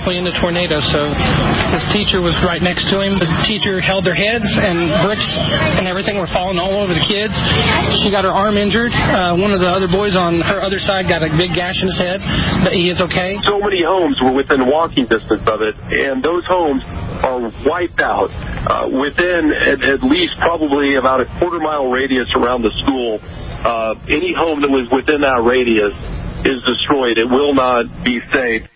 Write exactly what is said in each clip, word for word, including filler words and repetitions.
directly into tornadoes. So his teacher was right next to him. The teacher held their heads, and bricks and everything were falling all over the kids. She got her arm injured. Uh, one of the other boys on her other side got a big gash in his head, but he is okay. So many homes were within walking distance of it, and those homes are wiped out uh, within at, at least probably about a quarter mile radius around the school. Uh, any home that was within that radius is destroyed. It will not be saved.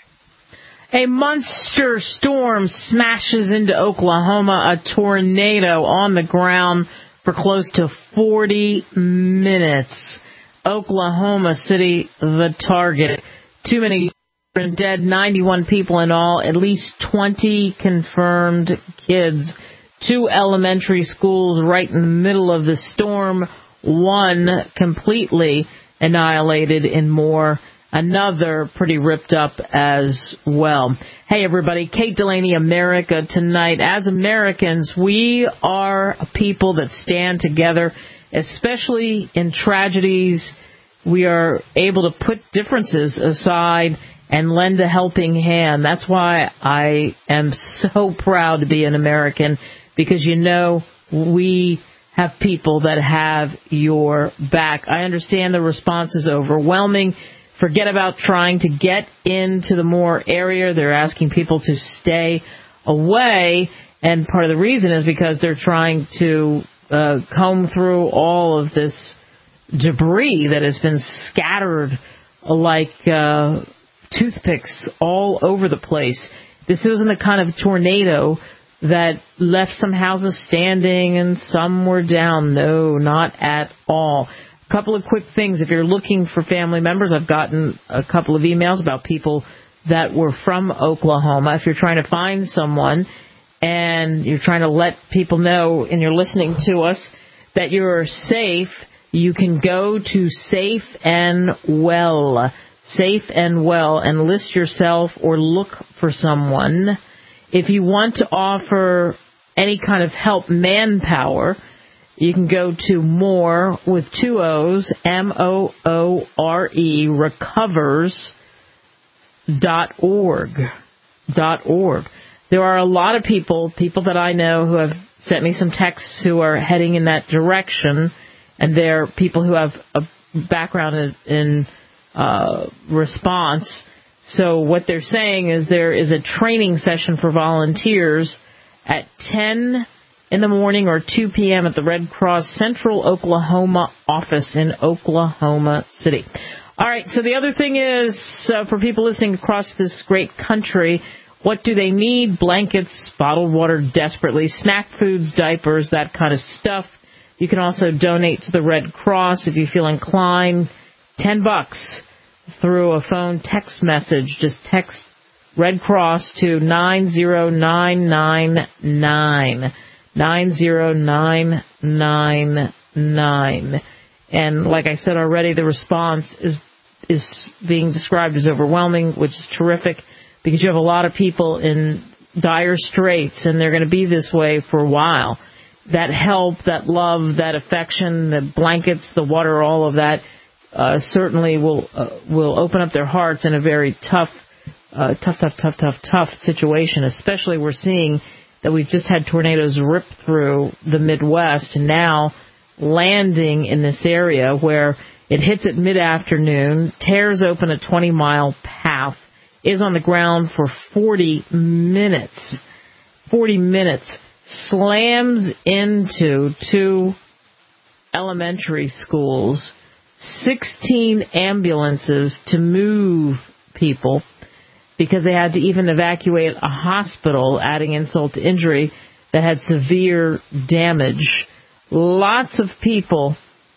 A monster storm smashes into Oklahoma, a tornado on the ground for close to forty minutes. Oklahoma City, the target. Too many dead, ninety-one people in all, at least twenty confirmed kids. Two elementary schools right in the middle of the storm, one completely annihilated in Moore, another pretty ripped up as well. Hey, everybody, Kate Delaney, America Tonight. As Americans, we are a people that stand together, especially in tragedies. We are able to put differences aside and lend a helping hand. That's why I am so proud to be an American, because, you know, we have people that have your back. I understand the response is overwhelming. Forget about trying to get into the Moore area. They're asking people to stay away, and part of the reason is because they're trying to uh, comb through all of this debris that has been scattered like uh, toothpicks all over the place. This isn't the kind of tornado that left some houses standing and some were down. No, not at all. A couple of quick things. If you're looking for family members, I've gotten a couple of emails about people that were from Oklahoma. If you're trying to find someone and you're trying to let people know, and you're listening to us, that you're safe, you can go to Safe and Well, Safe and Well, and list yourself or look for someone. If you want to offer any kind of help, manpower, you can go to Moore with two O's, M O O R E, recovers dot org. Dot org. There are a lot of people, people that I know who have sent me some texts who are heading in that direction, and they're people who have a background in, in uh, response. So what they're saying is there is a training session for volunteers at ten in the morning or two p.m. at the Red Cross Central Oklahoma office in Oklahoma City. All right, so the other thing is, uh, for people listening across this great country, what do they need? Blankets, bottled water desperately, snack foods, diapers, that kind of stuff. You can also donate to the Red Cross if you feel inclined. Ten bucks through a phone text message. Just text Red Cross to nine zero nine nine nine. nine zero nine nine nine. And like I said already, the response is is being described as overwhelming, which is terrific, because you have a lot of people in dire straits, and they're going to be this way for a while. That help, that love, that affection, the blankets, the water, all of that uh, certainly will uh, will open up their hearts in a very tough, uh, tough, tough, tough, tough, tough situation. Especially we're seeing that we've just had tornadoes rip through the Midwest, and now landing in this area where it hits at mid-afternoon, tears open a twenty-mile path, is on the ground for forty minutes. forty minutes. Slams into two elementary schools, sixteen ambulances to move people because they had to even evacuate a hospital, adding insult to injury, that had severe damage. Lots of people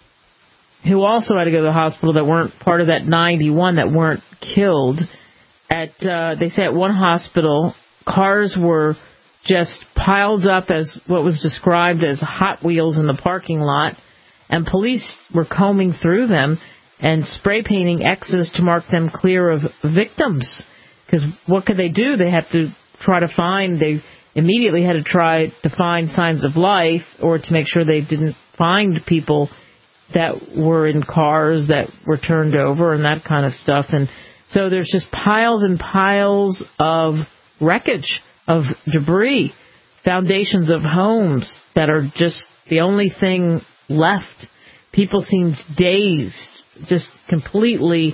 who also had to go to the hospital that weren't part of that ninety-one that weren't killed. At uh, they say at one hospital, cars were just piled up as what was described as Hot Wheels in the parking lot, and police were combing through them and spray painting X's to mark them clear of victims. Because what could they do? They had to try to find, they immediately had to try to find signs of life, or to make sure they didn't find people that were in cars that were turned over and that kind of stuff. And so there's just piles and piles of wreckage of debris, foundations of homes that are just the only thing left. People seemed dazed, just completely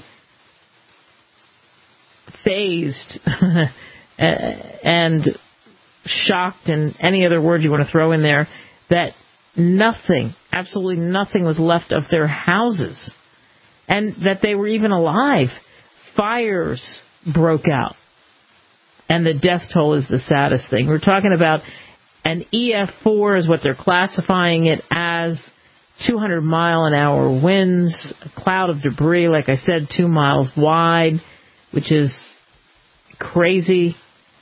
phased and shocked, and any other word you want to throw in there, that nothing, absolutely nothing was left of their houses, and that they were even alive. Fires broke out, and the death toll is the saddest thing. We're talking about an E F four is what they're classifying it as, two hundred mile an hour winds, a cloud of debris, like I said, two miles wide, which is crazy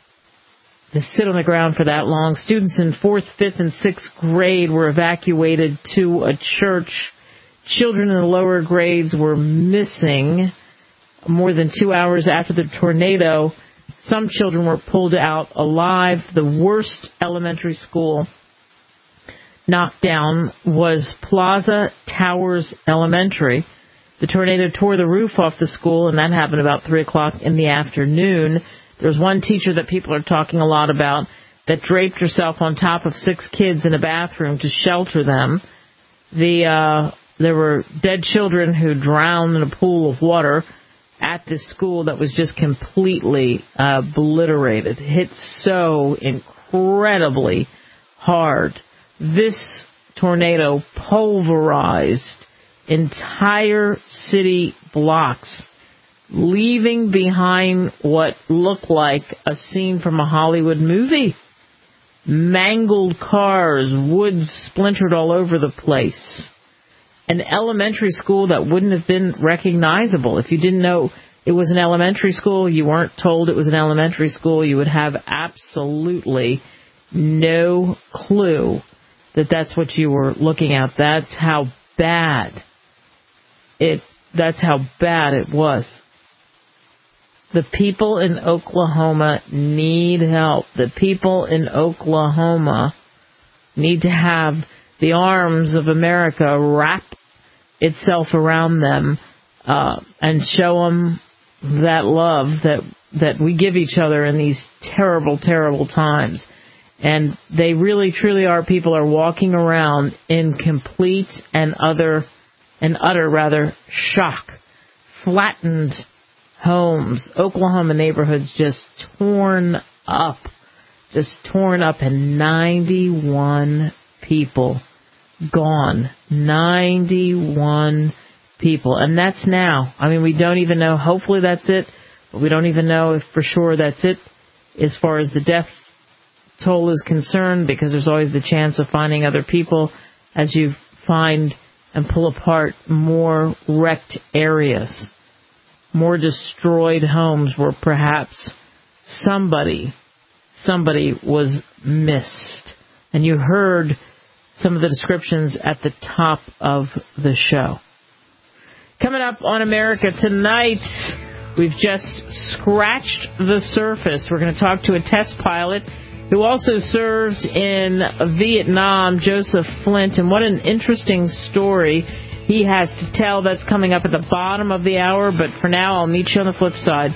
to sit on the ground for that long. Students in fourth, fifth, and sixth grade were evacuated to a church. Children in the lower grades were missing more than two hours after the tornado. Some children were pulled out alive. The worst elementary school knocked down was Plaza Towers Elementary. The tornado tore the roof off the school, and that happened about three o'clock in the afternoon. There's one teacher that people are talking a lot about that draped herself on top of six kids in a bathroom to shelter them. The uh, there were dead children who drowned in a pool of water at this school that was just completely uh, obliterated, hit so incredibly hard. This tornado pulverized entire city blocks, leaving behind what looked like a scene from a Hollywood movie. Mangled cars, wood splintered all over the place. An elementary school that wouldn't have been recognizable. If you didn't know it was an elementary school, you weren't told it was an elementary school, you would have absolutely no clue that that's what you were looking at. That's how bad it, that's how bad it was. The people in Oklahoma need help. The people in Oklahoma need to have the arms of America wrap itself around them uh, and show them that love that that we give each other in these terrible, terrible times. And they really, truly are. People are walking around in complete and other and utter rather shock, flattened homes, Oklahoma neighborhoods just torn up, just torn up, and ninety-one people gone. ninety-one people. And that's now. I mean, we don't even know. Hopefully that's it. But we don't even know if for sure that's it as far as the death toll is concerned, because there's always the chance of finding other people as you find and pull apart more wrecked areas, more destroyed homes where perhaps somebody, somebody was missed. And you heard some of the descriptions at the top of the show. Coming up on America Tonight, we've just scratched the surface. We're going to talk to a test pilot who also served in Vietnam, Joseph Flint, and what an interesting story he has to tell. That's coming up at the bottom of the hour, but for now, I'll meet you on the flip side.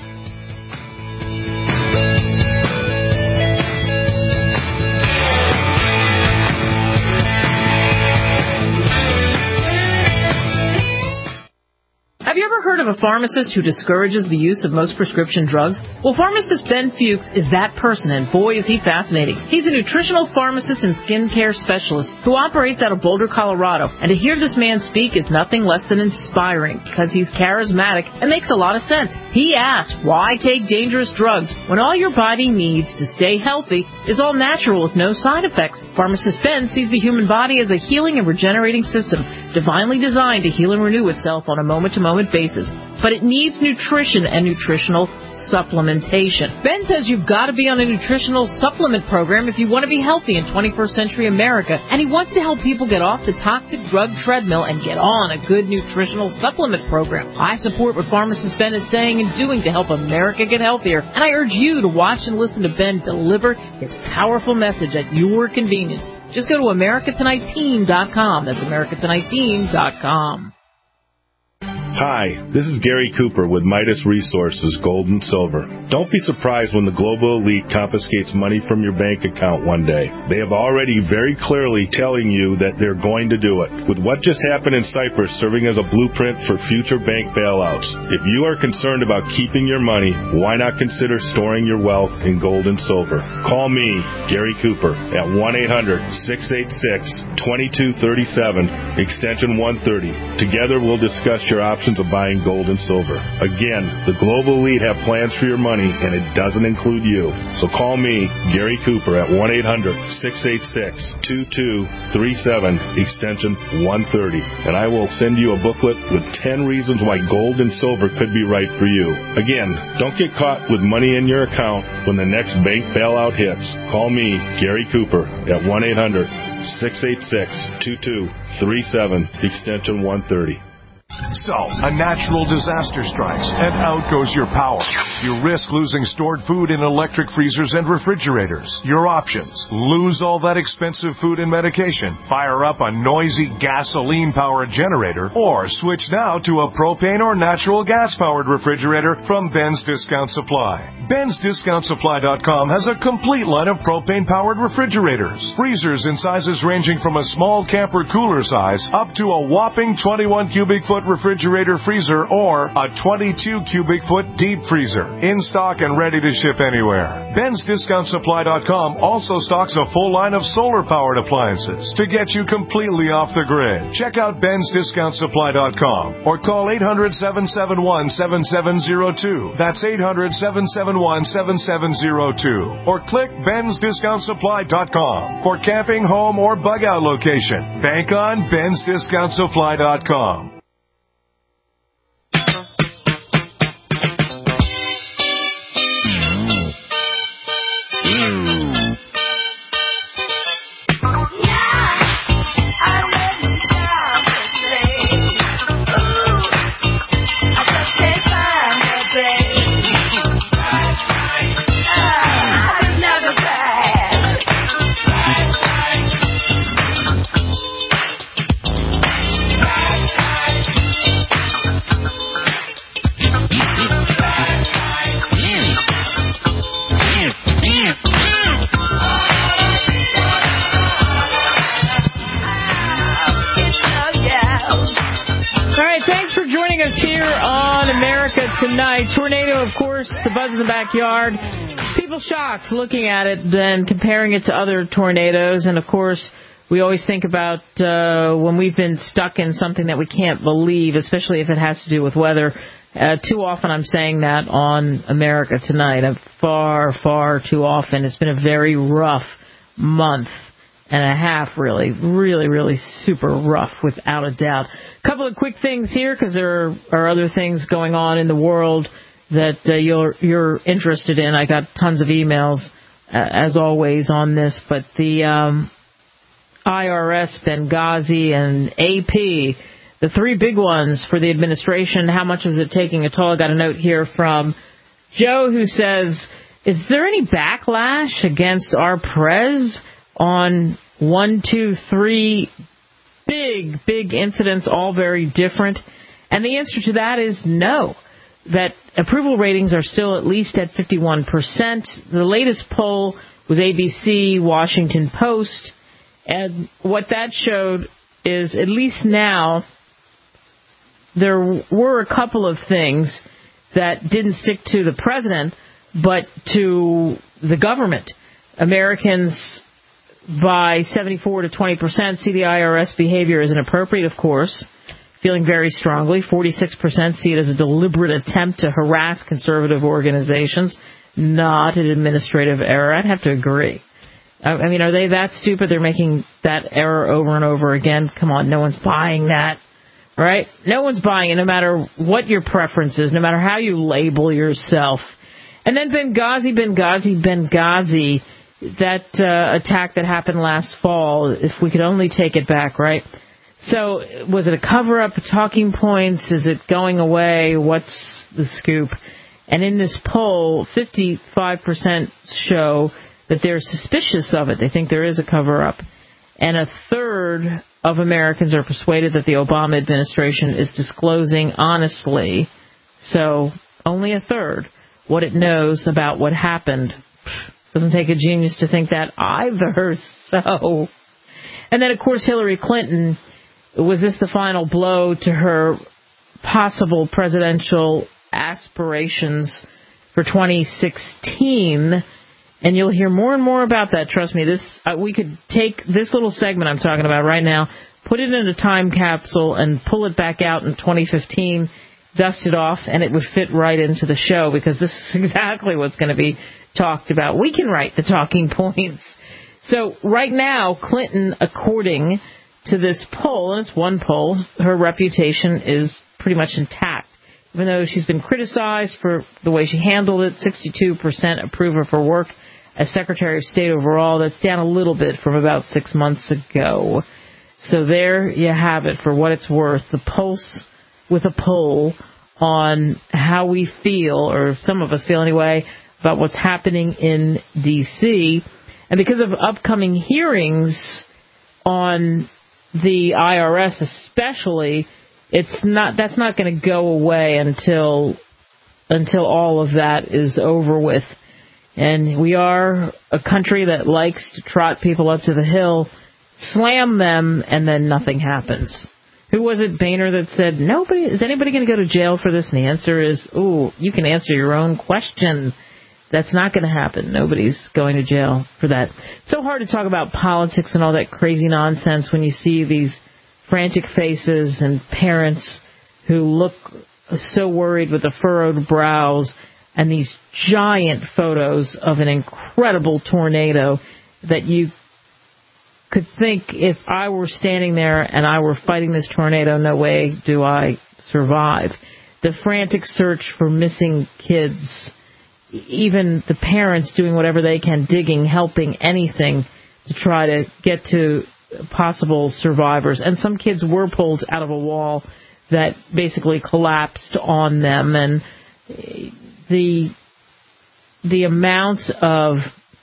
Have you ever heard of a pharmacist who discourages the use of most prescription drugs? Well, pharmacist Ben Fuchs is that person, and boy, is he fascinating. He's a nutritional pharmacist and skincare specialist who operates out of Boulder, Colorado. And to hear this man speak is nothing less than inspiring, because he's charismatic and makes a lot of sense. He asks, why take dangerous drugs when all your body needs to stay healthy is all natural with no side effects? Pharmacist Ben sees the human body as a healing and regenerating system, divinely designed to heal and renew itself on a moment-to-moment basis, but it needs nutrition and nutritional supplementation. Ben says you've got to be on a nutritional supplement program if you want to be healthy in twenty-first century America, and he wants to help people get off the toxic drug treadmill and get on a good nutritional supplement program. I support what pharmacist Ben is saying and doing to help America get healthier, and I urge you to watch and listen to Ben deliver his powerful message at your convenience. Just go to America Tonight Team dot com. That's America Tonight Team dot com. Hi, this is Gary Cooper with Midas Resources Gold and Silver. Don't be surprised when the global elite confiscates money from your bank account one day. They have already very clearly telling you that they're going to do it. With what just happened in Cyprus serving as a blueprint for future bank bailouts, if you are concerned about keeping your money, why not consider storing your wealth in gold and silver? Call me, Gary Cooper, at one eight hundred, six eight six, two two three seven, extension one thirty. Together we'll discuss your options of buying gold and silver. Again, the global elite have plans for your money, and it doesn't include you. So call me, Gary Cooper, at one eight hundred, six eight six, two two three seven, extension one thirty, and I will send you a booklet with ten reasons why gold and silver could be right for you. Again, don't get caught with money in your account when the next bank bailout hits. Call me, Gary Cooper, at one eight hundred, six eight six, two two three seven, extension one thirty. So, a natural disaster strikes, and out goes your power. You risk losing stored food in electric freezers and refrigerators. Your options: lose all that expensive food and medication, fire up a noisy gasoline-powered generator, or switch now to a propane or natural gas-powered refrigerator from Ben's Discount Supply. Ben's Discount Supply dot com has a complete line of propane-powered refrigerators. Freezers in sizes ranging from a small camper cooler size up to a whopping twenty-one cubic foot refrigerator freezer or a twenty-two cubic foot deep freezer. In stock and ready to ship anywhere. Ben's Discount Supply dot com also stocks a full line of solar-powered appliances to get you completely off the grid. Check out Ben's Discount Supply dot com or call eight hundred, seven seven one, seven seven zero two. That's eight hundred, seven seven one, seven seven zero two. Or click Ben's Discount Supply dot com for camping, home, or bug-out location. Bank on Ben's Discount Supply dot com. Tonight, tornado, of course, the buzz in the backyard. People shocked looking at it, then comparing it to other tornadoes. And, of course, we always think about uh, when we've been stuck in something that we can't believe, especially if it has to do with weather. Uh, too often I'm saying that on America Tonight. Uh, far, far too often. It's been a very rough month and a half, really. Really, really super rough, without a doubt. A couple of quick things here, because there are, are other things going on in the world that uh, you're, you're interested in. I got tons of emails, uh, as always, on this. But the um, I R S, Benghazi, and A P, the three big ones for the administration, how much is it taking a toll? I got a note here from Joe who says, is there any backlash against our prez on one, two, three big, big incidents, all very different? And the answer to that is no, that approval ratings are still at least at fifty-one percent. The latest poll was A B C, Washington Post, and what that showed is, at least now, there were a couple of things that didn't stick to the president, but to the government. Americans, by seventy-four to twenty percent, see the I R S behavior as inappropriate, of course, feeling very strongly. forty-six percent see it as a deliberate attempt to harass conservative organizations, not an administrative error. I'd have to agree. I mean, are they that stupid? They're making that error over and over again? Come on, no one's buying that, right? No one's buying it, no matter what your preference is, no matter how you label yourself. And then Benghazi, Benghazi, Benghazi, that uh, attack that happened last fall, if we could only take it back, right? So was it a cover-up, talking points? Is it going away? What's the scoop? And in this poll, fifty-five percent show that they're suspicious of it. They think there is a cover-up. And a third of Americans are persuaded that the Obama administration is disclosing honestly, so only a third, what it knows about what happened. Doesn't take a genius to think that either. So, and then, of course, Hillary Clinton, was this the final blow to her possible presidential aspirations for twenty sixteen? And you'll hear more and more about that. Trust me, this uh, we could take this little segment I'm talking about right now, put it in a time capsule, and pull it back out in twenty fifteen, dust it off, and it would fit right into the show, because this is exactly what's going to be talked about. We can write the talking points. So right now, Clinton, according to this poll, and it's one poll, her reputation is pretty much intact. Even though she's been criticized for the way she handled it, sixty-two percent approve of her work as Secretary of State overall. That's down a little bit from about six months ago. So there you have it, for what it's worth. The pulse with a poll on how we feel, or some of us feel anyway, about what's happening in D C And because of upcoming hearings on the I R S especially, it's not that's not going to go away until until all of that is over with. And we are a country that likes to trot people up to the hill, slam them, and then nothing happens. Who was it, Boehner, that said, "Nobody is anybody going to go to jail for this?" And the answer is, ooh, you can answer your own question. That's not going to happen. Nobody's going to jail for that. It's so hard to talk about politics and all that crazy nonsense when you see these frantic faces and parents who look so worried with the furrowed brows, and these giant photos of an incredible tornado that you could think, if I were standing there and I were fighting this tornado, no way do I survive. The frantic search for missing kids, even the parents doing whatever they can, digging, helping, anything to try to get to possible survivors. And some kids were pulled out of a wall that basically collapsed on them. And the the amount of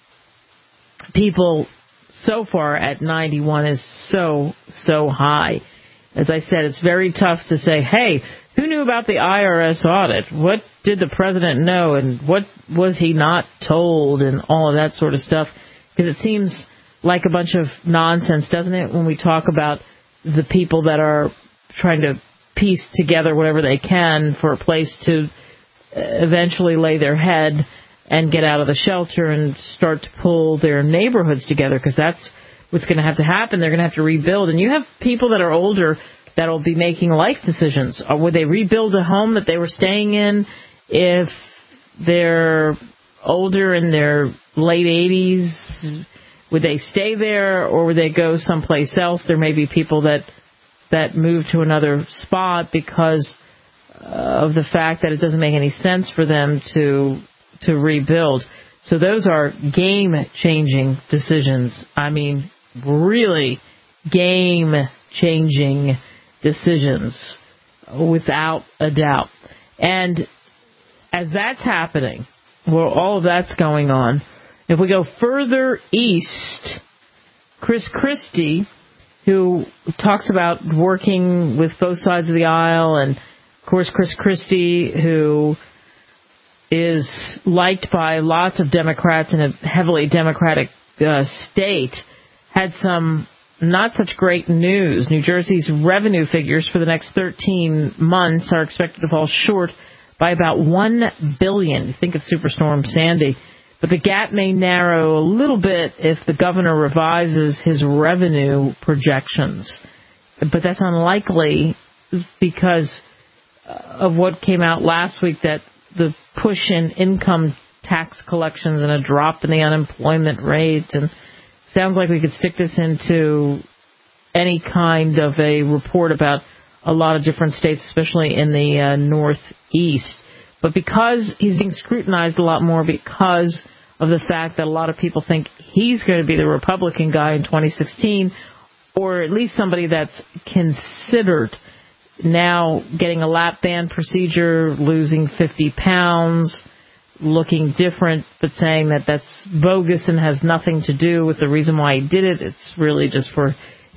people so far at ninety-one is so, so high. As I said, it's very tough to say, hey, who knew about the I R S audit? What did the president know? And what was he not told? And all of that sort of stuff. Because it seems like a bunch of nonsense, doesn't it, when we talk about the people that are trying to piece together whatever they can for a place to eventually lay their head and get out of the shelter and start to pull their neighborhoods together, because that's what's going to have to happen. They're going to have to rebuild. And you have people that are older that will be making life decisions. Or would they rebuild a home that they were staying in if they're older, in their late eighties? Would they stay there, or would they go someplace else? There may be people that that move to another spot because of the fact that it doesn't make any sense for them to to rebuild. So those are game-changing decisions. I mean, really game-changing decisions, without a doubt. And as that's happening, well, all of that's going on, if we go further east, Chris Christie, who talks about working with both sides of the aisle, and, of course, Chris Christie, who is liked by lots of Democrats in a heavily Democratic uh, state, had some not such great news. New Jersey's revenue figures for the next thirteen months are expected to fall short by about one billion dollars. Think of Superstorm Sandy. But the gap may narrow a little bit if the governor revises his revenue projections. But that's unlikely because of what came out last week, that the push in income tax collections and a drop in the unemployment rate. And sounds like we could stick this into any kind of a report about a lot of different states, especially in the uh, Northeast. But because he's being scrutinized a lot more, because of the fact that a lot of people think he's going to be the Republican guy in twenty sixteen, or at least somebody that's considered, now getting a lap band procedure, losing fifty pounds, looking different, but saying that that's bogus and has nothing to do with the reason why he did it. It's really just for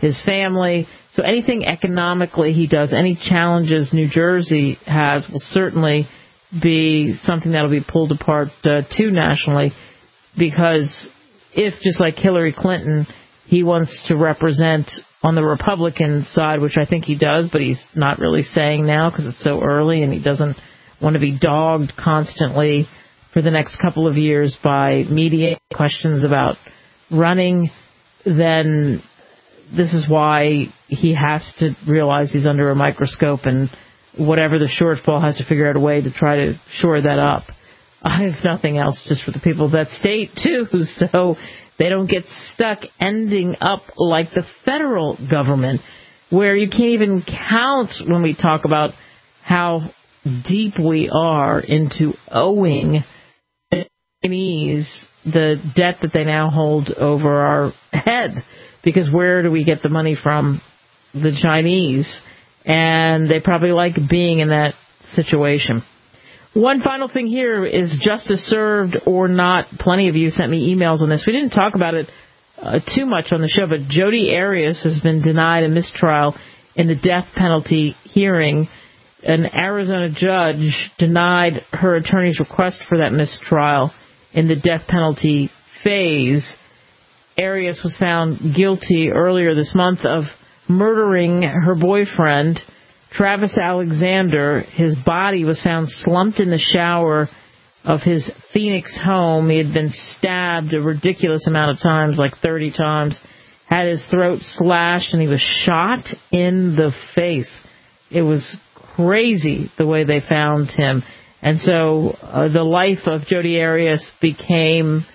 his family. So anything economically he does, any challenges New Jersey has will certainly be something that will be pulled apart uh, too nationally, because if, just like Hillary Clinton, he wants to represent on the Republican side, which I think he does, but he's not really saying now because it's so early and he doesn't want to be dogged constantly for the next couple of years by media questions about running, then this is why he has to realize he's under a microscope, and whatever the shortfall has to figure out a way to try to shore that up. I have nothing else just for the people of that state, too, so they don't get stuck ending up like the federal government, where you can't even count when we talk about how deep we are into owing the Chinese the debt that they now hold over our head. Because where do we get the money from? The Chinese. And they probably like being in that situation. One final thing here is justice served or not. Plenty of you sent me emails on this. We didn't talk about it uh, too much on the show, but Jodi Arias has been denied a mistrial in the death penalty hearing. An Arizona judge denied her attorney's request for that mistrial in the death penalty phase. Arias was found guilty earlier this month of murdering her boyfriend, Travis Alexander. His body was found slumped in the shower of his Phoenix home. He had been stabbed a ridiculous amount of times, like thirty times, had his throat slashed, and he was shot in the face. It was crazy the way they found him. And so uh, the life of Jodi Arias became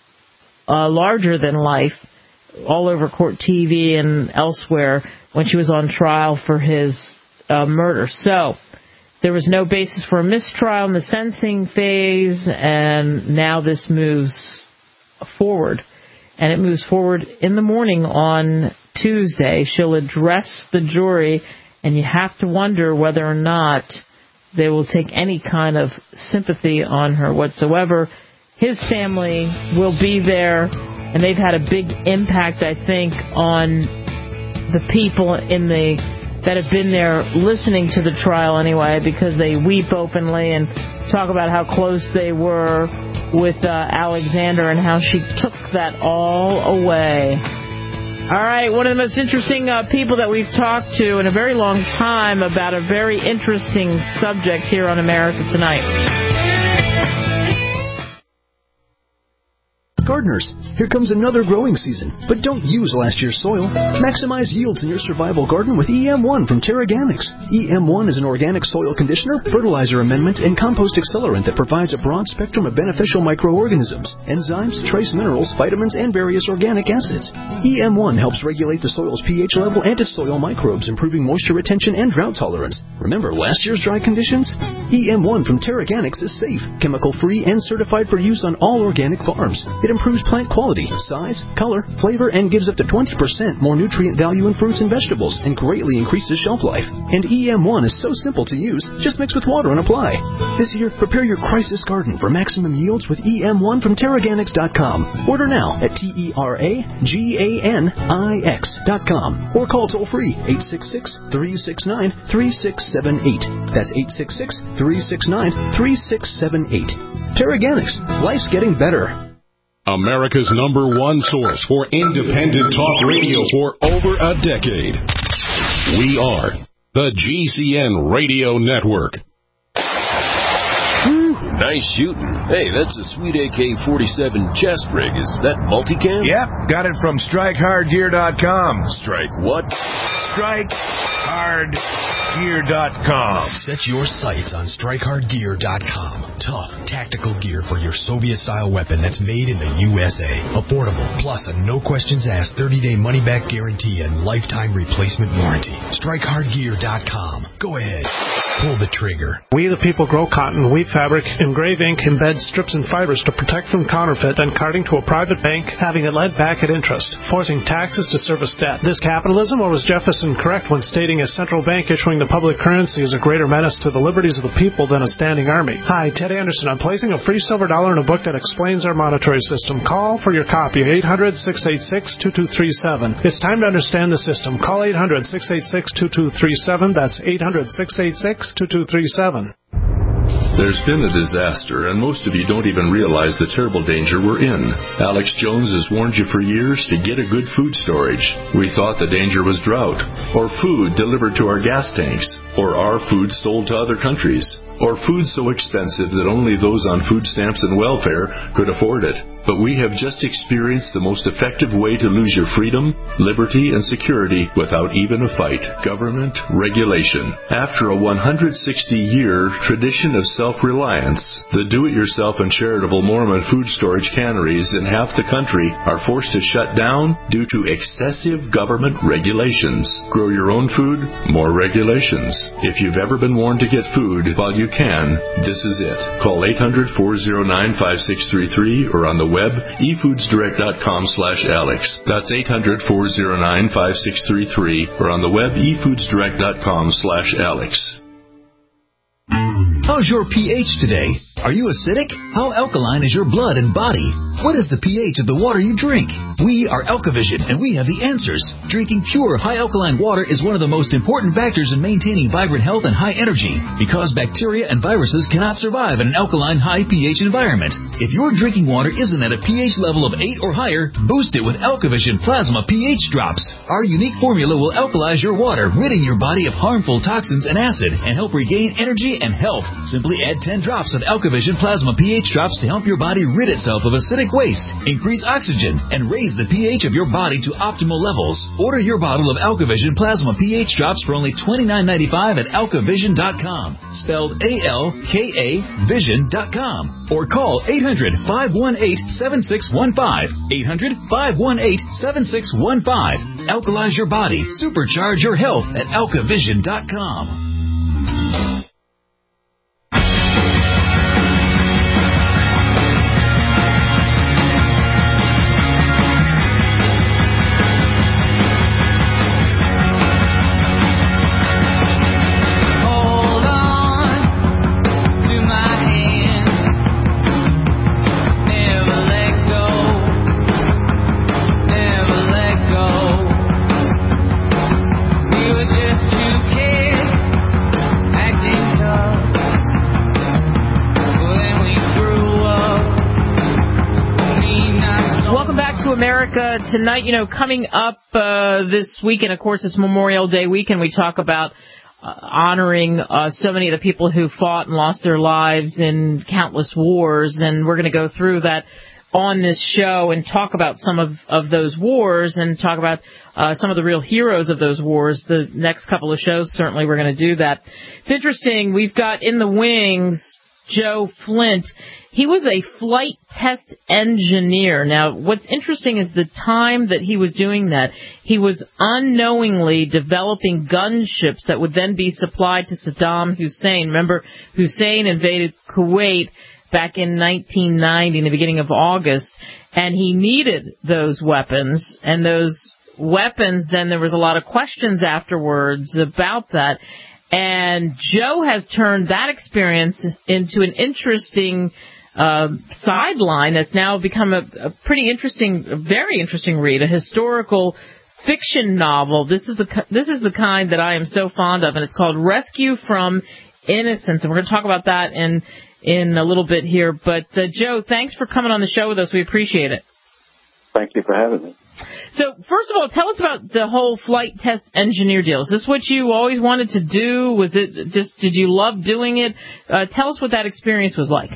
uh, larger than life all over court T V and elsewhere when she was on trial for his uh, murder. So there was no basis for a mistrial in the sentencing phase, and now this moves forward. And it moves forward in the morning on Tuesday. She'll address the jury, and you have to wonder whether or not they will take any kind of sympathy on her whatsoever. His family will be there, and they've had a big impact, I think, on the people in the that have been there listening to the trial anyway, because they weep openly and talk about how close they were with uh, Alexander and how she took that all away. All right, one of the most interesting uh, people that we've talked to in a very long time about a very interesting subject here on America Tonight. Gardeners, here comes another growing season, but don't use last year's soil. Maximize yields in your survival garden with E M one from TerraGanix. E M one is an organic soil conditioner, fertilizer amendment, and compost accelerant that provides a broad spectrum of beneficial microorganisms, enzymes, trace minerals, vitamins, and various organic acids. E M one helps regulate the soil's pH level and its soil microbes, improving moisture retention and drought tolerance. Remember last year's dry conditions? E M one from TerraGanix is safe, chemical-free, and certified for use on all organic farms. It improves plant quality, size, color, flavor, and gives up to twenty percent more nutrient value in fruits and vegetables, and greatly increases shelf life. And E M one is so simple to use, just mix with water and apply. This year, prepare your crisis garden for maximum yields with E M one from Terraganix dot com. Order now at T E R A G A N I X dot com or call toll-free eight six six, three six nine, three six seven eight. That's eight six six, three six nine, three six seven eight. Terraganix. Life's getting better. America's number one source for independent talk radio for over a decade. We are the G C N Radio Network. Whew, nice shooting. Hey, that's a sweet A K forty-seven chest rig. Is that multicam? Yep, got it from strike hard gear dot com. Strike what? strike hard gear dot com. Set your sights on strike hard gear dot com. Tough, tactical gear for your Soviet-style weapon that's made in the U S A. Affordable, plus a no-questions-asked thirty-day money-back guarantee and lifetime replacement warranty. strike hard gear dot com. Go ahead. Pull the trigger. We the people grow cotton, weave fabric, engrave ink, embed strips and fibers to protect from counterfeit and carting to a private bank, having it led back at interest, forcing taxes to service debt. This capitalism, or was Jefferson correct when stating a central bank issuing the public currency is a greater menace to the liberties of the people than a standing army. Hi, Ted Anderson. I'm placing a free silver dollar in a book that explains our monetary system. Call for your copy, eight hundred, six eight six, two two three seven. It's time to understand the system. Call eight hundred, six eight six, two two three seven. That's eight hundred, six eight six, two two three seven. There's been a disaster, and most of you don't even realize the terrible danger we're in. Alex Jones has warned you for years to get a good food storage. We thought the danger was drought, or food delivered to our gas tanks, or our food sold to other countries, or food so expensive that only those on food stamps and welfare could afford it. But we have just experienced the most effective way to lose your freedom, liberty, and security without even a fight: government regulation. After a one hundred sixty year tradition of self-reliance, the do-it-yourself and charitable Mormon food storage canneries in half the country are forced to shut down due to excessive government regulations. Grow your own food, more regulations. If you've ever been warned to get food while you can, this is it. Call eight hundred, four oh nine, five six three three or on the web, e foods direct dot com slash Alex. That's eight hundred, four oh nine, five six three three or on the web, e foods direct dot com slash Alex. How's your pH today? Are you acidic? How alkaline is your blood and body? What is the pH of the water you drink? We are Alkavision, and we have the answers. Drinking pure, high-alkaline water is one of the most important factors in maintaining vibrant health and high energy, because bacteria and viruses cannot survive in an alkaline, high pH environment. If your drinking water isn't at a pH level of eight or higher, boost it with Alkavision Plasma pH Drops. Our unique formula will alkalize your water, ridding your body of harmful toxins and acid, and help regain energy and health. Simply add ten drops of Alkavision Plasma pH Drops to help your body rid itself of acidic waste, increase oxygen, and raise the pH of your body to optimal levels. Order your bottle of Alkavision Plasma pH Drops for only twenty-nine ninety-five at alkavision dot com, spelled A L K A vision dot com, or call eight hundred, five one eight, seven six one five, eight hundred, five one eight, seven six one five. Alkalize your body, supercharge your health at alkavision dot com. America tonight. You know, coming up uh, this weekend, of course, it's Memorial Day weekend. We talk about uh, honoring uh, so many of the people who fought and lost their lives in countless wars, and we're going to go through that on this show and talk about some of, of those wars and talk about uh, some of the real heroes of those wars. The next couple of shows, certainly we're going to do that. It's interesting. We've got in the wings Joe Flint. He was a flight test engineer. Now, what's interesting is the time that he was doing that, he was unknowingly developing gunships that would then be supplied to Saddam Hussein. Remember, Hussein invaded Kuwait back in nineteen ninety, in the beginning of August, and he needed those weapons. And those weapons, then there was a lot of questions afterwards about that. And Joe has turned that experience into an interesting uh, sideline that's now become a, a pretty interesting, a very interesting read, a historical fiction novel. This is the this is the kind that I am so fond of, and it's called Rescue from Innocence. And we're going to talk about that in in a little bit here. But uh, Joe, thanks for coming on the show with us. We appreciate it. Thank you for having me. So, first of all, tell us about the whole flight test engineer deal. Is this what you always wanted to do? Was it just, did you love doing it? Uh, tell us what that experience was like.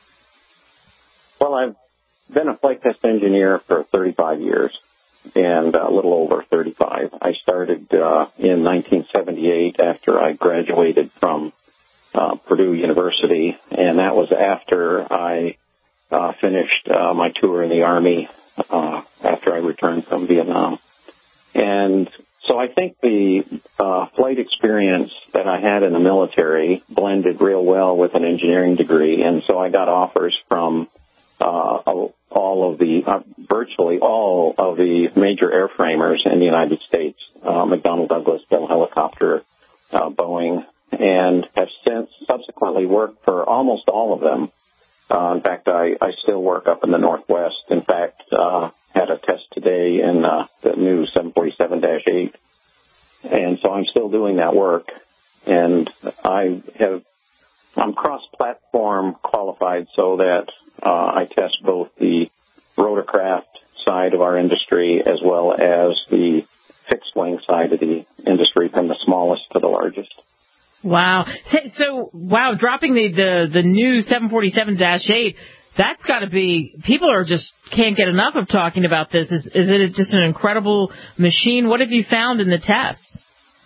Well, I've been a flight test engineer for thirty-five years, and a little over thirty-five. I started uh, in nineteen seventy-eight after I graduated from uh, Purdue University, and that was after I uh, finished uh, my tour in the Army. Uh, after I returned from Vietnam. And so I think the uh, flight experience that I had in the military blended real well with an engineering degree. And so I got offers from uh, all of the, uh, virtually all of the major airframers in the United States, uh, McDonnell Douglas, Bell Helicopter, uh, Boeing, and have since subsequently worked for almost all of them. Uh, in fact, I, I still work up in the Northwest. In fact, uh, had a test today in uh, the new seven forty-seven dash eight. And so I'm still doing that work. And I have, I'm cross-platform qualified so that uh, I test both the rotorcraft side of our industry as well as the fixed-wing side of the industry, from the smallest to the largest. Wow. So, so wow, dropping the, the, the new seven forty-seven dash eight, that's got to be, people are just can't get enough of talking about this. Is, is it just an incredible machine? What have you found in the tests?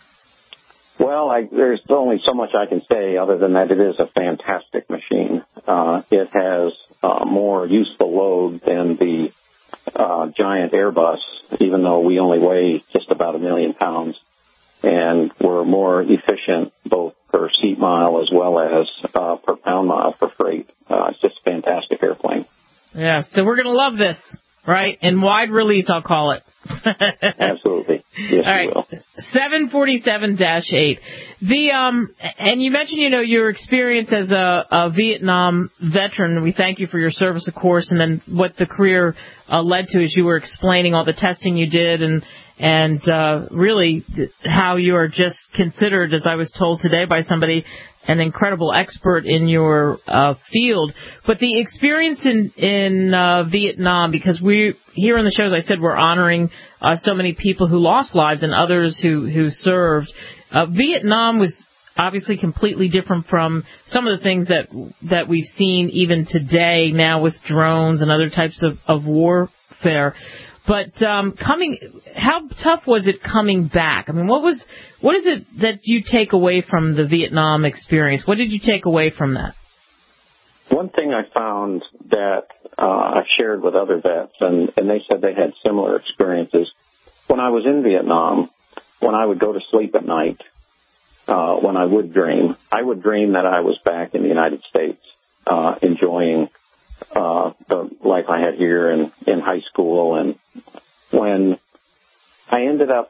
Well, I, there's only so much I can say other than that it is a fantastic machine. Uh, it has uh, more useful load than the uh, giant Airbus, even though we only weigh just about a million pounds. And we're more efficient both per seat mile as well as uh, per pound mile for freight. Uh, it's just a fantastic airplane. Yeah, so we're going to love this, right? In wide release, I'll call it. Absolutely. Yes, all right. we will. seven forty-seven dash eight. The um, and you mentioned, you know, your experience as a, a Vietnam veteran. We thank you for your service, of course, and then what the career uh, led to as you were explaining all the testing you did and and uh, really how you are just considered, as I was told today by somebody, an incredible expert in your uh, field. But the experience in, in uh, Vietnam, because we here on the show, as I said, we're honoring uh, so many people who lost lives and others who, who served. Uh, Vietnam was obviously completely different from some of the things that that we've seen even today now with drones and other types of, of warfare. But um, coming, how tough was it coming back? I mean, what was, what is it that you take away from the Vietnam experience? What did you take away from that? One thing I found that uh, I've shared with other vets, and, and they said they had similar experiences. When I was in Vietnam, when I would go to sleep at night, uh, when I would dream, I would dream that I was back in the United States, uh, enjoying uh, the life I had here in, in high school. And when I ended up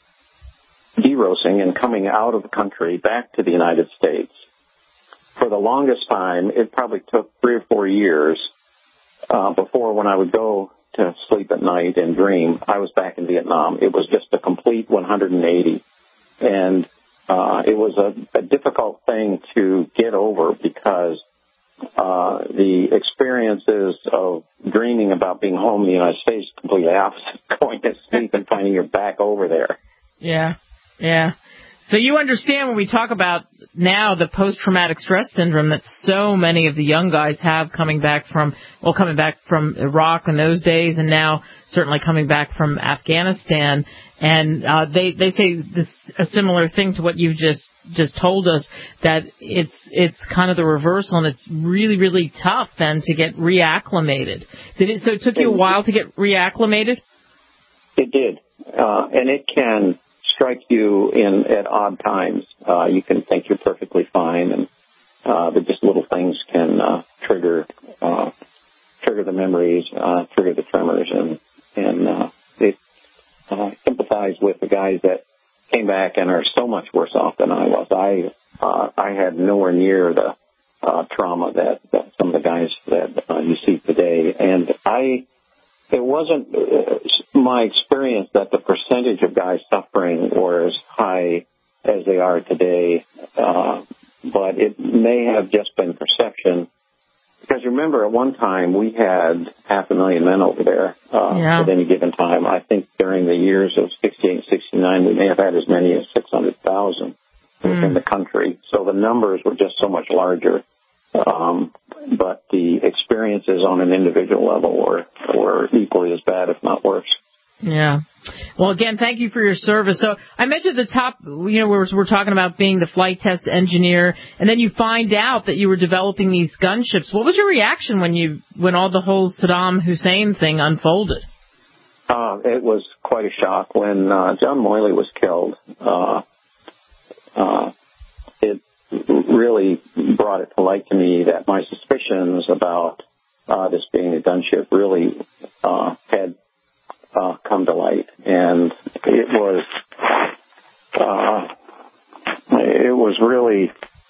derosing and coming out of the country back to the United States, for the longest time, it probably took three or four years uh, before when I would go to sleep at night and dream, I was back in Vietnam. It was just a complete one hundred eighty. And uh, it was a, a difficult thing to get over because uh, the experiences of dreaming about being home in the United States is completely opposite, going to sleep and finding you're back over there. Yeah, yeah. So you understand when we talk about now the post-traumatic stress syndrome that so many of the young guys have coming back from, well, coming back from Iraq in those days and now certainly coming back from Afghanistan. And uh, they they say this a similar thing to what you've just just told us, that it's it's kind of the reversal, and it's really really tough then to get reacclimated. Did it? So it took you a while to get reacclimated? It did, uh, and it can strike you in at odd times. Uh, you can think you're perfectly fine, and uh, but just little things can uh, trigger uh, trigger the memories, uh, trigger the tremors, and and uh, it. Uh, sympathize with the guys that came back and are so much worse off than I was. I uh, I had nowhere near the uh, trauma that, that some of the guys that uh, you see today, and I it wasn't uh, my experience that the percentage of guys suffering were as high as they are today, uh, but it may have just been perception. Because remember, at one time, we had half a million men over there uh, yeah. at any given time. I think during the years of sixty-eight and sixty-nine, we may have had as many as six hundred thousand mm. in the country. So the numbers were just so much larger. Um, but the experiences on an individual level were, were equally as bad, if not worse. Yeah. Well, again, thank you for your service. So I mentioned at the top, you know, we're, we're talking about being the flight test engineer, and then you find out that you were developing these gunships. What was your reaction when you when all the whole Saddam Hussein thing unfolded? Uh, it was quite a shock. When uh, John Moyley was killed, uh, uh, it really brought it to light to me that my suspicions about uh, this being a gunship really uh, had Uh, come to light, and it was uh, it was really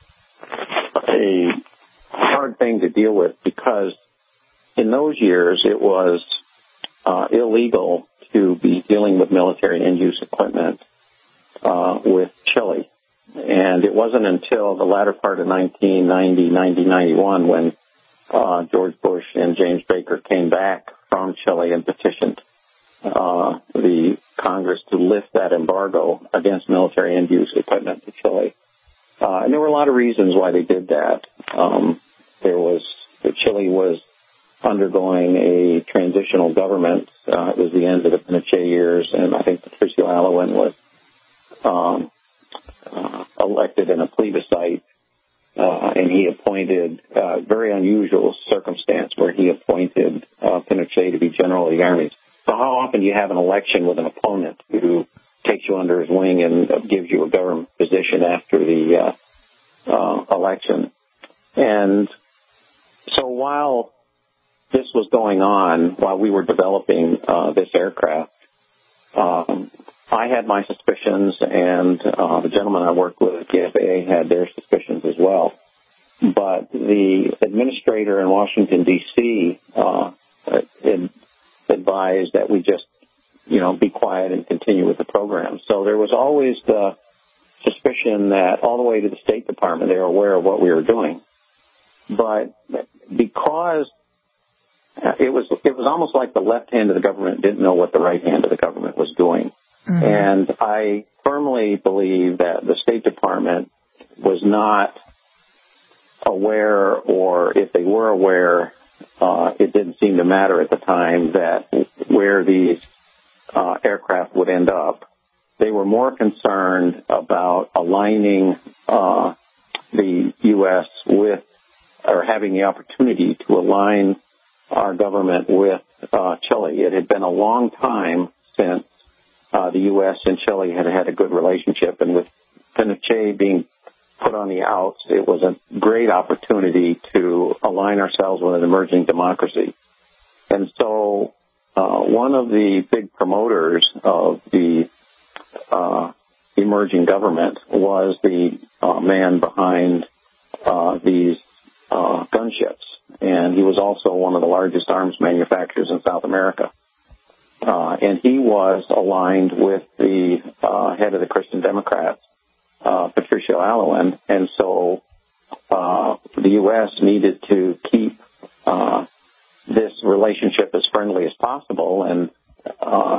a hard thing to deal with because in those years it was uh, illegal to be dealing with military end-use equipment uh, with Chile. And it wasn't until the latter part of nineteen ninety, nineteen ninety-one when uh, George Bush and James Baker came back from Chile and petitioned uh, the Congress to lift that embargo against military end-use equipment to Chile. Uh, and there were a lot of reasons why they did that. Um, there was Chile was undergoing a transitional government. Uh, it was the end of the Pinochet years, and I think Patricio Aylwin was um, uh, elected in a plebiscite, uh, and he appointed a very unusual circumstance where he appointed uh, Pinochet to be general of the army. So how often do you have an election with an opponent who takes you under his wing and gives you a government position after the uh, uh, election? And so while this was going on, while we were developing uh, this aircraft, um, I had my suspicions, and uh, the gentleman I worked with at the F A A had their suspicions as well. But the administrator in Washington, D C uh, advised that we just, you know, be quiet and continue with the program. So there was always the suspicion that all the way to the State Department, they were aware of what we were doing. But because it was, it was almost like the left hand of the government didn't know what the right hand of the government was doing. Mm-hmm. And I firmly believe that the State Department was not aware, or if they were aware, uh, it didn't seem to matter at the time that where these uh, aircraft would end up. They were more concerned about aligning uh, the U S with, or having the opportunity to align our government with uh, Chile. It had been a long time since uh, the U S and Chile had had a good relationship, and with Pinochet being put on the outs, it was a great opportunity to align ourselves with an emerging democracy. And so uh, one of the big promoters of the uh, emerging government was the uh, man behind uh, these uh, gunships. And he was also one of the largest arms manufacturers in South America. Uh, and he was aligned with the uh, head of the Christian Democrats, uh, Patricio Aylwin. And so uh, the U S needed to keep uh, this relationship as friendly as possible. And uh,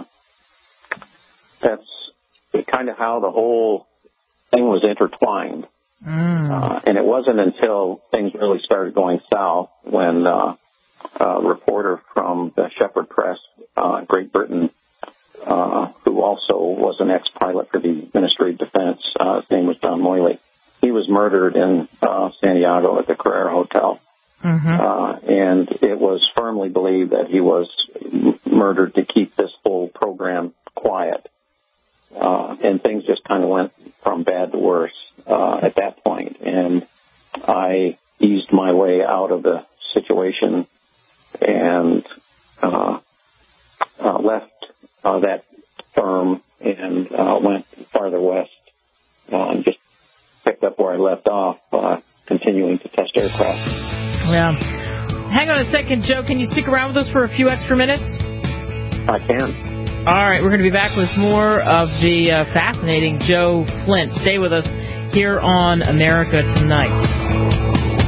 that's kind of how the whole thing was intertwined. Mm. Uh, and it wasn't until things really started going south when uh, a reporter from the Shepherd Press, uh, Great Britain, uh, who also was an ex-pilot for the Ministry of Defense, uh, his name was John Moyley. He was murdered in uh, Santiago at the Carrera Hotel. Mm-hmm. Uh, and it was firmly believed that he was m- murdered to keep this whole program quiet. Uh, and things just kind of went from bad to worse uh, at that point. And I eased my way out of the situation and uh, uh, left uh, that firm and uh, went farther west uh, and just picked up where I left off, uh, continuing to test aircraft. Yeah. Hang on a second, Joe. Can you stick around with us for a few extra minutes? I can. All right, we're going to be back with more of the uh, fascinating Joe Flint. Stay with us here on America Tonight.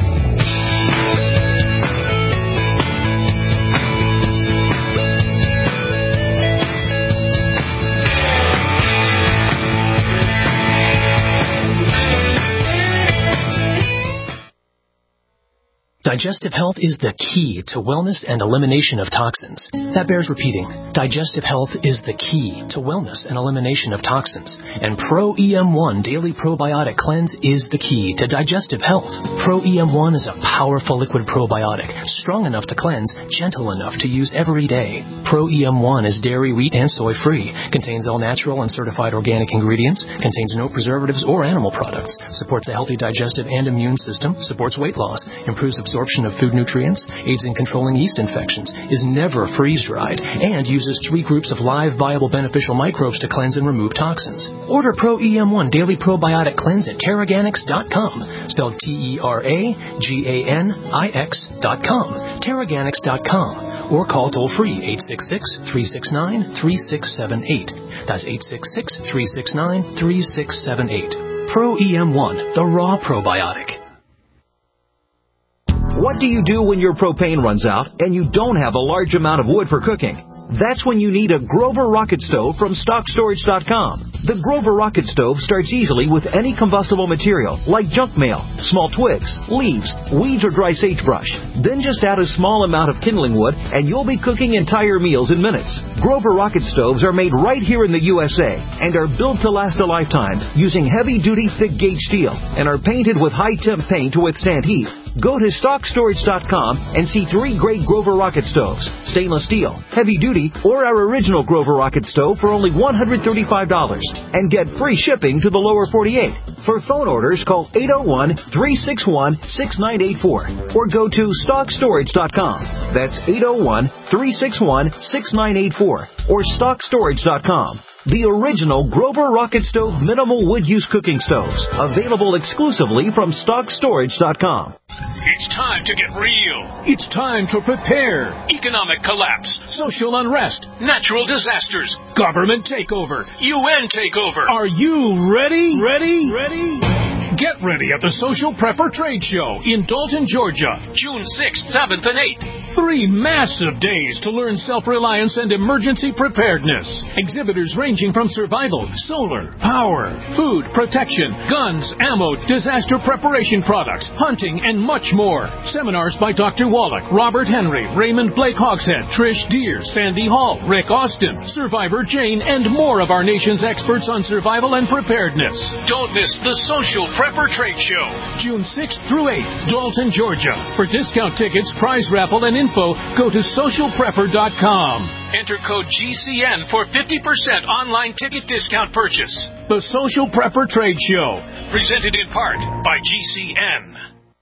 Digestive health is the key to wellness and elimination of toxins. That bears repeating. Digestive health is the key to wellness and elimination of toxins. And Pro E M one Daily Probiotic Cleanse is the key to digestive health. Pro E M one is a powerful liquid probiotic, strong enough to cleanse, gentle enough to use every day. Pro E M one is dairy, wheat, and soy-free, contains all natural and certified organic ingredients, contains no preservatives or animal products, supports a healthy digestive and immune system, supports weight loss, improves absorption, absorption of food nutrients, aids in controlling yeast infections, is never freeze-dried, and uses three groups of live, viable, beneficial microbes to cleanse and remove toxins. Order Pro E M one Daily Probiotic Cleanse at Terraganics dot com, spelled T E R A G A N I X dot com, Terraganics dot com, or call toll-free eight six six, three six nine, three six seven eight. That's eight six six, three six nine, three six seven eight. Pro E M one, the raw probiotic. What do you do when your propane runs out and you don't have a large amount of wood for cooking? That's when you need a Grover Rocket Stove from stock storage dot com. The Grover Rocket Stove starts easily with any combustible material, like junk mail, small twigs, leaves, weeds, or dry sagebrush. Then just add a small amount of kindling wood, and you'll be cooking entire meals in minutes. Grover Rocket Stoves are made right here in the U S A and are built to last a lifetime using heavy-duty, thick-gauge steel and are painted with high-temp paint to withstand heat. Go to stock storage dot com and see three great Grover Rocket Stoves, stainless steel, heavy-duty, or our original Grover Rocket Stove for only one hundred thirty-five dollars, and get free shipping to the lower forty-eight. For phone orders, call eight oh one, three six one, six nine eight four or go to stock storage dot com. That's eight oh one, three six one, six nine eight four or stock storage dot com. The original Grover Rocket Stove minimal wood use cooking stoves, available exclusively from stock storage dot com. It's time to get real. It's time to prepare. Economic collapse, social unrest, natural disasters, government takeover, U N takeover. Are you ready? Ready? Ready? Get ready at the Social Prepper Trade Show in Dalton, Georgia, June sixth, seventh, and eighth. Three massive days to learn self-reliance and emergency preparedness. Exhibitors ranging from survival, solar, power, food, protection, guns, ammo, disaster preparation products, hunting, and much more. Seminars by Doctor Wallach, Robert Henry, Raymond Blake Hogshead, Trish Deere, Sandy Hall, Rick Austin, Survivor Jane, and more of our nation's experts on survival and preparedness. Don't miss the Social Prepper Trade Show, June sixth through eighth, Dalton, Georgia. For discount tickets, prize raffle, and info, go to social prepper dot com. Enter code G C N for fifty percent online ticket discount purchase. The Social Prepper Trade Show, presented in part by G C N.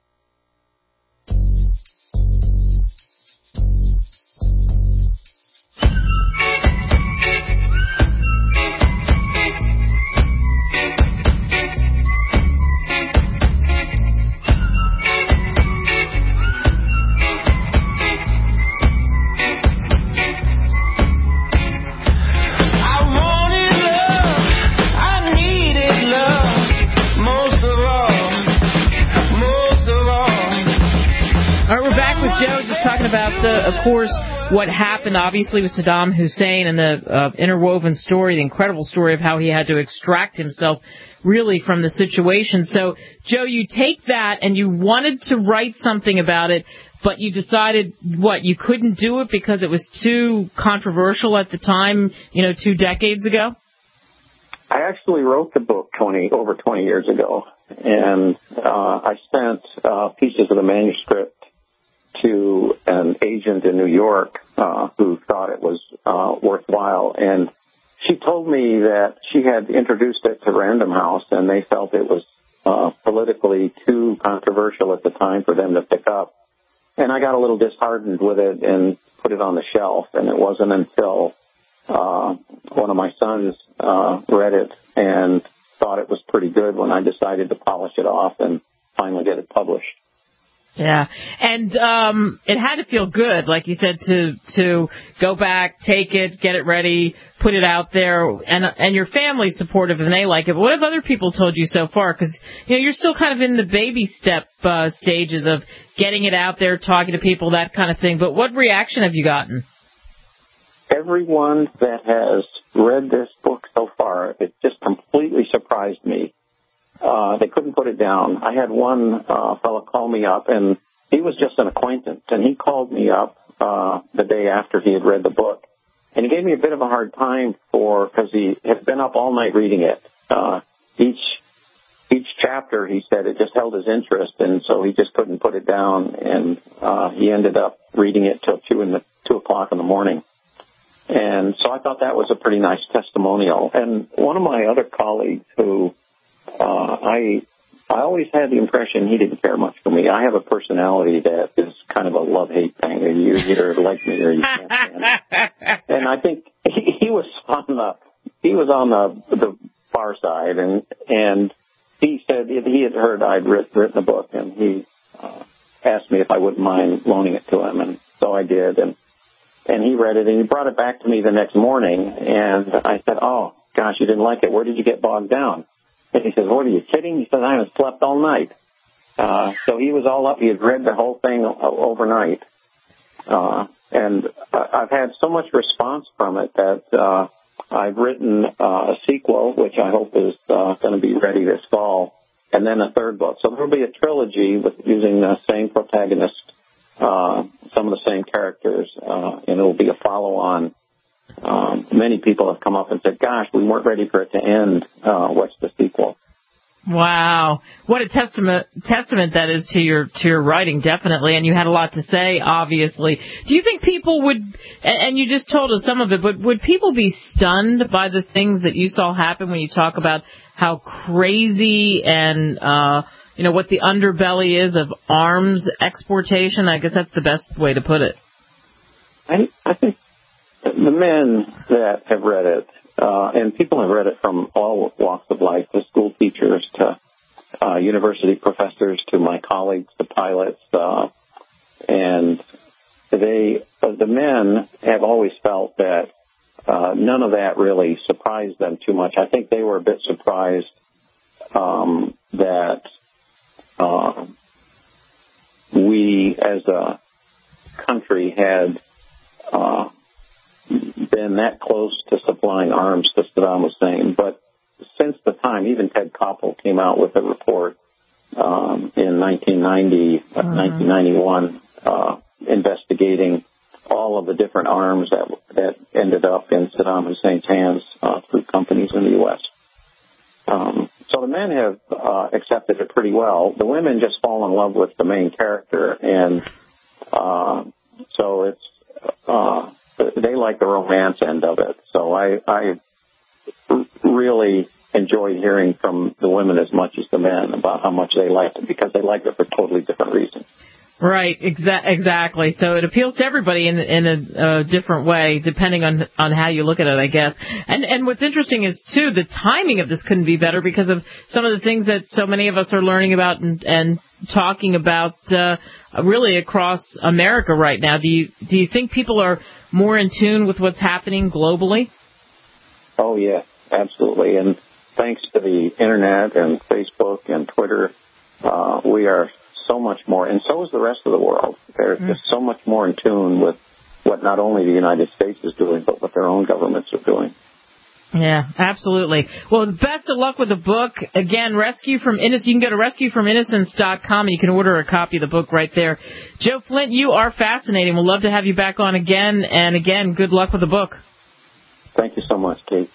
Joe, just talking about, uh, of course, what happened, obviously, with Saddam Hussein and the uh, interwoven story, the incredible story of how he had to extract himself, really, from the situation. So, Joe, you take that and you wanted to write something about it, but you decided, what, you couldn't do it because it was too controversial at the time, you know, two decades ago? I actually wrote the book twenty over twenty years ago, and uh, I sent uh, pieces of the manuscript to an agent in New York uh, who thought it was uh, worthwhile. And she told me that she had introduced it to Random House, and they felt it was uh, politically too controversial at the time for them to pick up. And I got a little disheartened with it and put it on the shelf. And it wasn't until uh, one of my sons uh, read it and thought it was pretty good when I decided to polish it off and finally get it published. Yeah, and um, it had to feel good, like you said, to to go back, take it, get it ready, put it out there, and and your family's supportive and they like it. But what have other people told you so far? Because you know you're still kind of in the baby step uh, stages of getting it out there, talking to people, that kind of thing. But what reaction have you gotten? Everyone that has read this book so far, it just completely surprised me. Uh, they couldn't put it down. I had one uh, fellow call me up, and he was just an acquaintance, and he called me up uh, the day after he had read the book, and he gave me a bit of a hard time for because he had been up all night reading it. Uh, each each chapter, he said, it just held his interest, and so he just couldn't put it down, and uh, he ended up reading it till two in the two o'clock in the morning. And so I thought that was a pretty nice testimonial. And one of my other colleagues who Uh, I I always had the impression he didn't care much for me. I have a personality that is kind of a love-hate thing. You either like me or you can't stand it. And I think he, he was on the he was on the the far side, and and he said he had heard I'd writ, written a book, and he uh, asked me if I wouldn't mind loaning it to him, and so I did, and and he read it, and he brought it back to me the next morning, and I said, "Oh gosh, you didn't like it. Where did you get bogged down?" And he says, "What, are you kidding?" He said, "I haven't slept all night." Uh, so he was all up. He had read the whole thing overnight. Uh, and I've had so much response from it that uh, I've written uh, a sequel, which I hope is uh, going to be ready this fall, and then a third book. So there will be a trilogy with using the same protagonist, uh, some of the same characters, uh, and it will be a follow-on. Um, many people have come up and said, "Gosh, we weren't ready for it to end. Uh, what's the sequel?" Wow, what a testament testament that is to your to your writing, definitely. And you had a lot to say, obviously. Do you think people would? And you just told us some of it, but would people be stunned by the things that you saw happen when you talk about how crazy and uh, you know what the underbelly is of arms exportation? I guess that's the best way to put it. I, I think. The men that have read it, uh, and people have read it from all walks of life, to school teachers, to uh, university professors, to my colleagues, to pilots, uh, and they, uh, the men have always felt that uh, none of that really surprised them too much. I think they were a bit surprised um, that uh, we, as a country, had uh, been that close to supplying arms to Saddam Hussein. But since the time, even Ted Koppel came out with a report um, in nineteen ninety, uh, mm-hmm. nineteen ninety-one, uh, investigating all of the different arms that that ended up in Saddam Hussein's hands uh, through companies in the U S Um, so the men have uh, accepted it pretty well. The women just fall in love with the main character, and uh, so it's uh, they like the romance end of it. So I, I really enjoyed hearing from the women as much as the men about how much they liked it, because they liked it for totally different reasons. Right, exa- exactly. So it appeals to everybody in in a uh, different way, depending on on how you look at it, I guess. And and what's interesting is too, the timing of this couldn't be better because of some of the things that so many of us are learning about and, and talking about uh, really across America right now. Do you do you think people are more in tune with what's happening globally? Oh yeah, absolutely. And thanks to the internet and Facebook and Twitter, uh, we are so much more, and so is the rest of the world. They're mm. just so much more in tune with what not only the United States is doing, but what their own governments are doing. Yeah, absolutely. Well, best of luck with the book. Again, Rescue from Innocence. You can go to rescue from innocence dot com and you can order a copy of the book right there. Joe Flint, you are fascinating. We'll love to have you back on again. And again, good luck with the book. Thank you so much, Kate.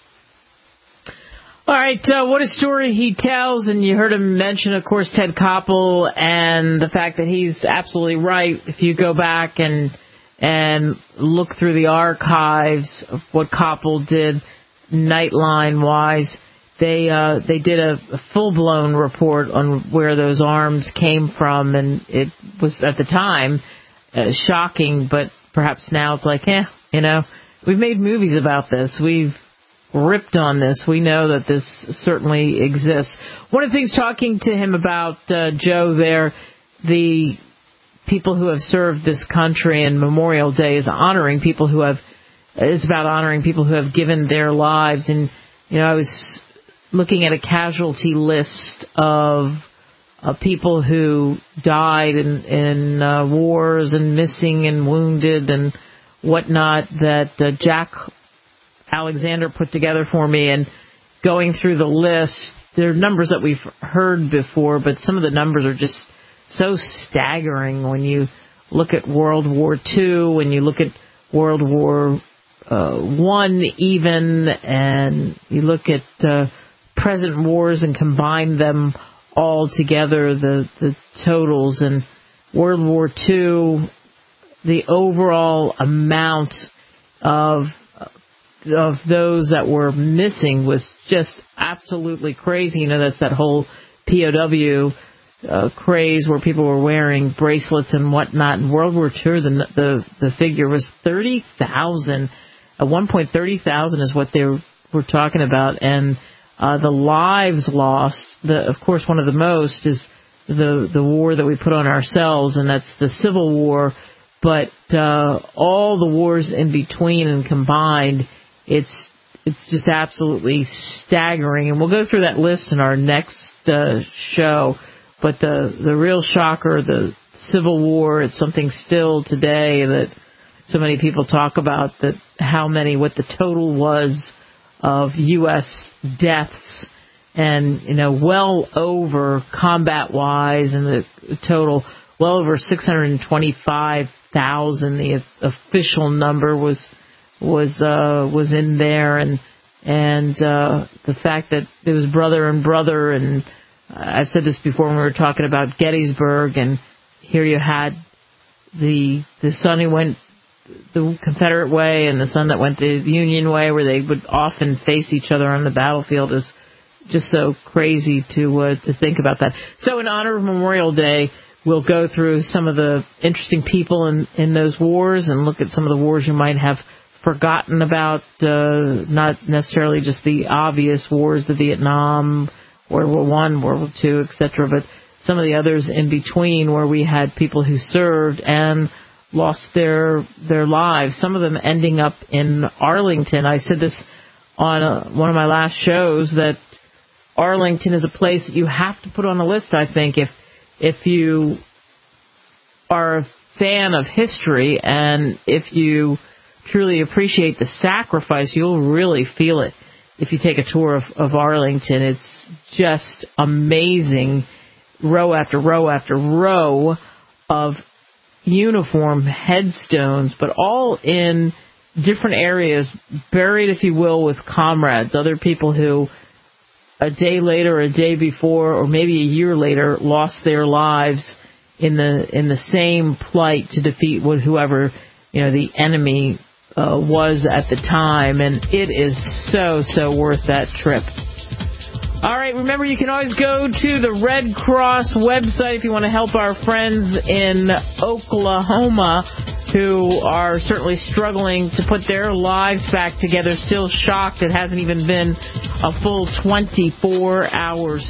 All right, uh, what a story he tells, and you heard him mention, of course, Ted Koppel, and the fact that he's absolutely right. If you go back and and look through the archives of what Koppel did, Nightline-wise, they uh, they did a, a full-blown report on where those arms came from, and it was, at the time, uh, shocking, but perhaps now it's like, eh, you know, we've made movies about this. We've ripped on this. We know that this certainly exists. One of the things talking to him about, uh, Joe, there, the people who have served this country, and Memorial Day is honoring people who have, is about honoring people who have given their lives. And, you know, I was looking at a casualty list of uh, people who died in, in uh, wars and missing and wounded and whatnot that uh, Jack Alexander put together for me, and going through the list, there are numbers that we've heard before, but some of the numbers are just so staggering when you look at World War Two, when you look at World War uh, One even, and you look at uh, present wars and combine them all together, the, the totals. And World War Two, the overall amount of of those that were missing was just absolutely crazy. You know, that's that whole P O W uh, craze where people were wearing bracelets and whatnot. In World War Two, the the, the figure was thirty thousand. At one point, thirty thousand is what they were, were talking about. And uh, the lives lost, the, of course, one of the most is the the war that we put on ourselves, and that's the Civil War. But uh, all the wars in between and combined, it's it's just absolutely staggering. And we'll go through that list in our next uh, show. But the, the real shocker, the Civil War, it's something still today that so many people talk about, that how many, what the total was of U S deaths. And, you know, well over combat-wise, and the total, well over six hundred twenty-five thousand. The official number was was uh, was in there, and and uh, the fact that it was brother and brother, and I've said this before when we were talking about Gettysburg, and here you had the the son who went the Confederate way and the son that went the Union way, where they would often face each other on the battlefield. Is just so crazy to uh, to think about that. So in honor of Memorial Day, we'll go through some of the interesting people in, in those wars and look at some of the wars you might have forgotten about, uh, not necessarily just the obvious wars, the Vietnam, World War One, World War Two, et cetera, but some of the others in between where we had people who served and lost their their lives, some of them ending up in Arlington. I said this on a, one of my last shows, that Arlington is a place that you have to put on a list, I think, if if you are a fan of history and if you truly appreciate the sacrifice, you'll really feel it if you take a tour of, of Arlington. It's just amazing, row after row after row of uniform headstones, but all in different areas, buried, if you will, with comrades, other people who a day later, a day before, or maybe a year later, lost their lives in the in the same plight to defeat whoever, you know, the enemy uh, was at the time. And it is so, so worth that trip. All right, remember, you can always go to the Red Cross website if you want to help our friends in Oklahoma who are certainly struggling to put their lives back together, still shocked it hasn't even been a full twenty-four hours.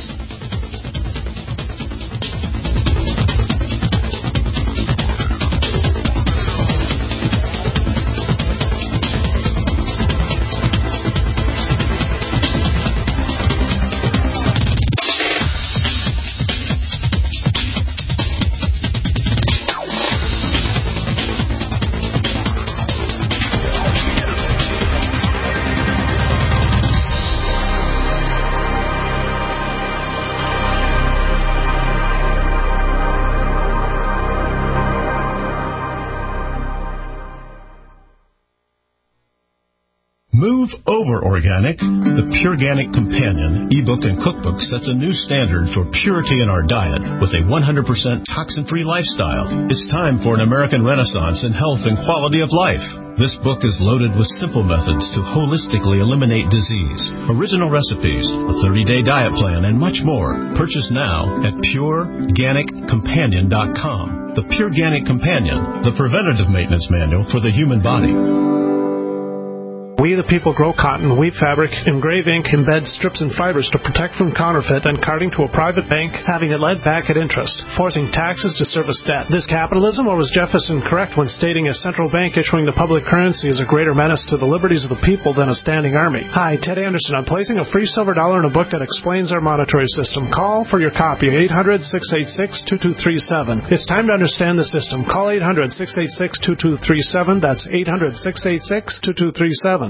Move over organic. The Pureganic Companion ebook and cookbook sets a new standard for purity in our diet with a one hundred percent toxin-free lifestyle. It's time for an American renaissance in health and quality of life. This book is loaded with simple methods to holistically eliminate disease, original recipes, a thirty-day diet plan, and much more. Purchase now at pure ganic companion dot com. The Pureganic Companion, the preventative maintenance manual for the human body. We the people grow cotton, weave fabric, engrave ink, embed strips and fibers to protect from counterfeit and carting to a private bank, having it led back at interest, forcing taxes to service debt. This capitalism, or was Jefferson correct when stating a central bank issuing the public currency is a greater menace to the liberties of the people than a standing army? Hi, Ted Anderson. I'm placing a free silver dollar in a book that explains our monetary system. Call for your copy, eight hundred, six eight six, two two three seven. It's time to understand the system. Call eight hundred, six eight six, two two three seven. That's eight hundred, six eight six, two two three seven.